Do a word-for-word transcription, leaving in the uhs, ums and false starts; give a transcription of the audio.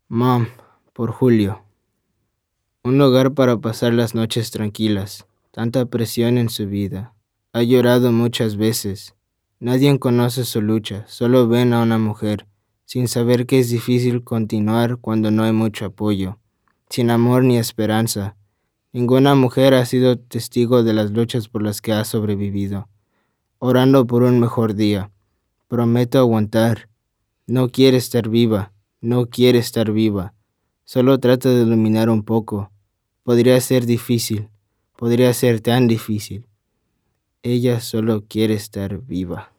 Mom, por Julio. Un lugar para pasar las noches tranquilas. Tanta presión en su vida. Ha llorado muchas veces. Nadie conoce su lucha, solo ven a una mujer, sin saber que es difícil continuar cuando no hay mucho apoyo, sin amor ni esperanza. Ninguna mujer ha sido testigo de las luchas por las que ha sobrevivido. Orando por un mejor día. Prometo aguantar. No quiere estar viva, no quiere estar viva. Solo trata de iluminar un poco. Podría ser difícil, podría ser tan difícil. Ella solo quiere estar viva.